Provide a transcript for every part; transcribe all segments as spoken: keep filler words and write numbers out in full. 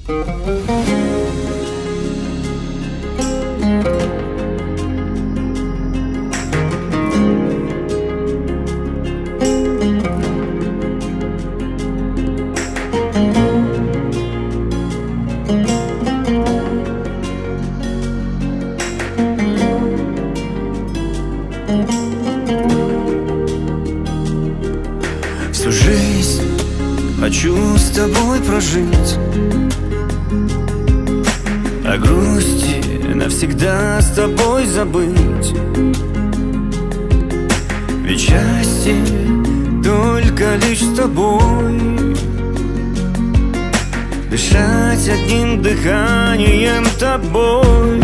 Всю жизнь хочу с тобой прожить, о грусти навсегда с тобой забыть. Ведь счастье только лишь с тобой, дышать одним дыханием тобой.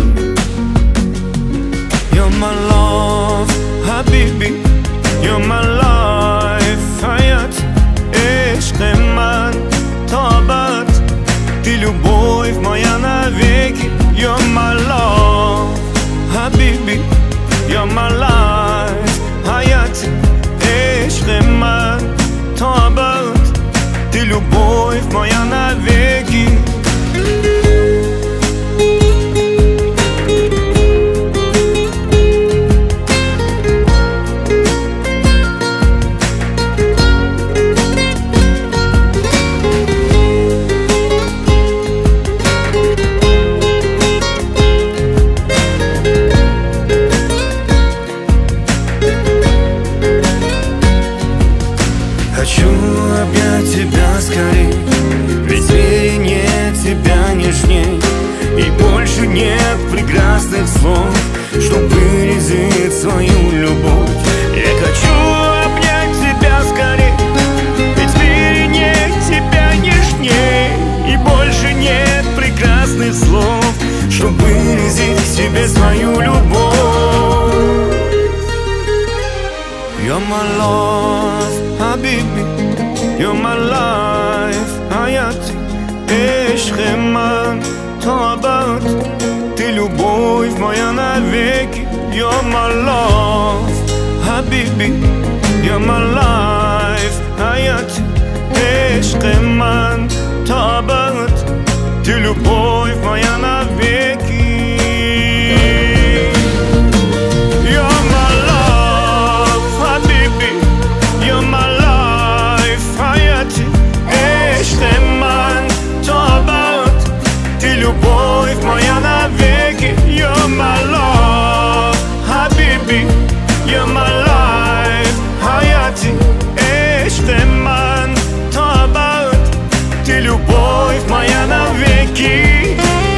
You're my love, Habibi, you're my life, Hayat, Эшк, Эман, Табат. Ты любовь моя навеки. You're my love, Habibi, you're my life, Hayat, Эшк, Эман, Табат. Ты любовь моя навеки. Хочу обнять тебя скорей, ведь в мире нет тебя нежней, и больше нет прекрасных слов, что выразит свою любовь. Я хочу обнять тебя скорей, ведь в мире нет тебя нежней, и больше нет прекрасных слов, что выразить себе свою любовь. You're my love, Habibi, you're my life, Hayati, Эшк, Эман, Табат. Ты любовь моя навеки. You're my love, Habibi, you're my life, Hayati, Эшк, Эман, Табат. Ты любовь моя навеки. Любовь моя навеки. You're my love, Habibi, you're my life, Hayati, Эшк, Эман, Табат. Ты любовь моя навеки.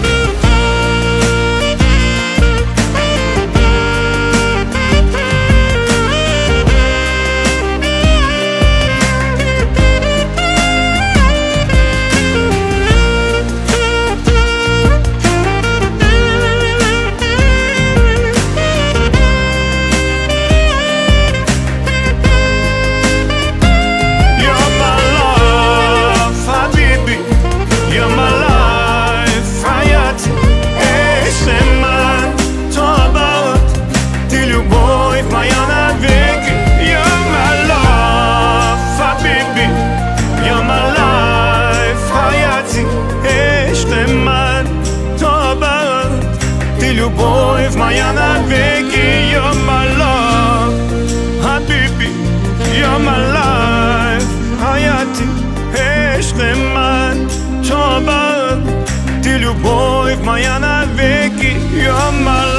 Любовь моя навеки. You're my love, Habibi, you're my life, Hayati, Эшк, Эман, Табат. Ты любовь моя навеки. You're my